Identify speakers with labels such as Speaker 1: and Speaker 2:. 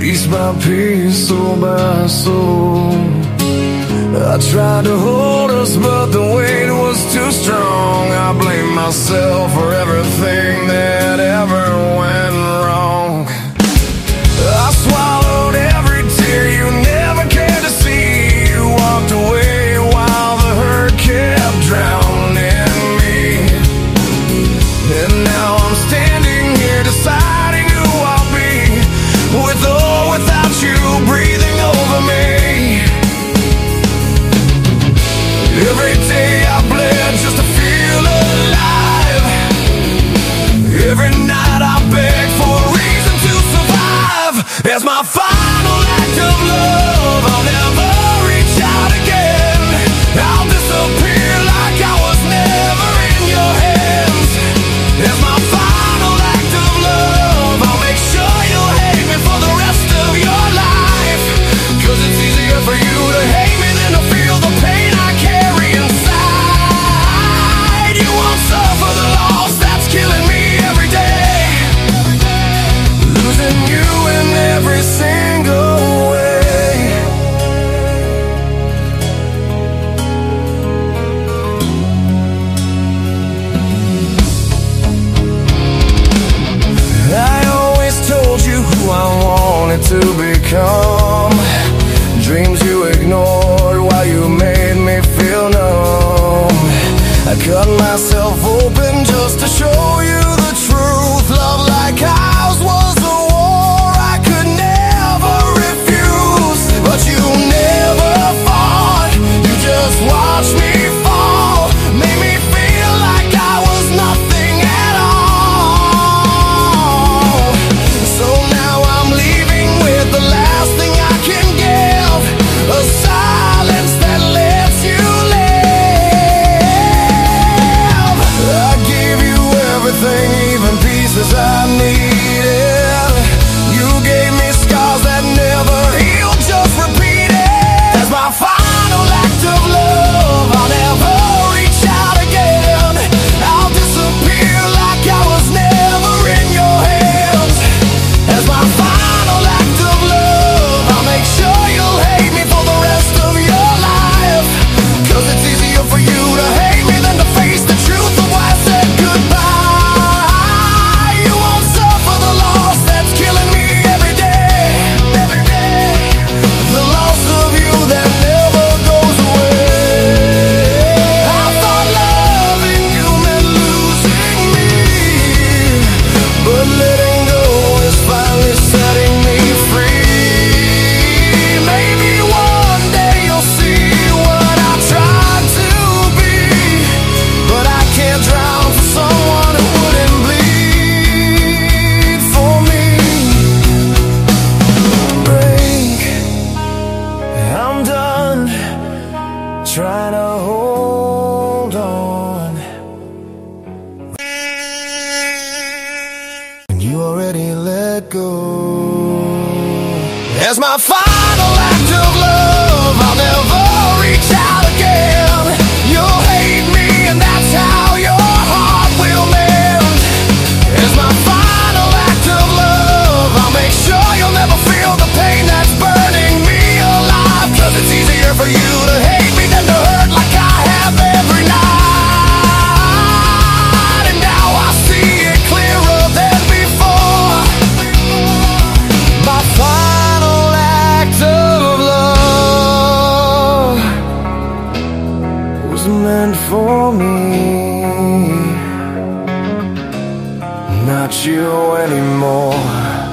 Speaker 1: piece by piece, soul by soul. I tried to hold us, but the weight was too strong. I blame myself for everything that ever went wrong. I swallowed every tear you never cared to see. You walked away while the hurt kept drowning me. And now I'm standing here deciding who I'll be, with or without you breathing over me. Every day I bled just to feel alive. Every night I beg for a reason to survive. As my final act of love, I'll never reach out again. I'll disappear like I was never in your hands. As my final act of love, I'll make sure you'll hate me for the rest of your life. 'Cause it's easier for you to hate me than to feel the pain I carry inside. You won't suffer the loss that's killing me every day, losing you in every single way. I always told you who I wanted to become. Dreams you ignored while you made me feel numb. I cut myself open just to show you the truth. Love like ours was a war I could never refuse. But you never fought, you just watched me fall. Made me feel like I was nothing at all. So now I'm leaving with the last thing I can give, a silence that lets you live. I gave you everything, even pieces I needed. You gave me scars that never healed, just repeated. As my final act of love, I'll never reach out again. I'll disappear like I was never in your hands. As my final act of love, I'll make sure you'll hate me for the rest of your life. 'Cause it's easier for you to hate me than to face the truth of why I said goodbye. You won't suffer the loss that's killing me every day, every day. The loss of you that never goes away. I thought loving you meant losing me, but letting go is finally setting me free. Maybe one day you'll see what I tried to be, but I can't drown for someone who wouldn't bleed for me. Break, I'm done trying to hold on, and you already let go. As my final act of love, I'll never reach out again. You'll hate me, and that's how your heart will mend. As my final act of love, I'll make sure you'll never feel the pain that's burning me alive. 'Cause it's easier for you to hate me than to hurt like I have every night. And now I see it clearer than before. My final act of love was meant for me, not you anymore.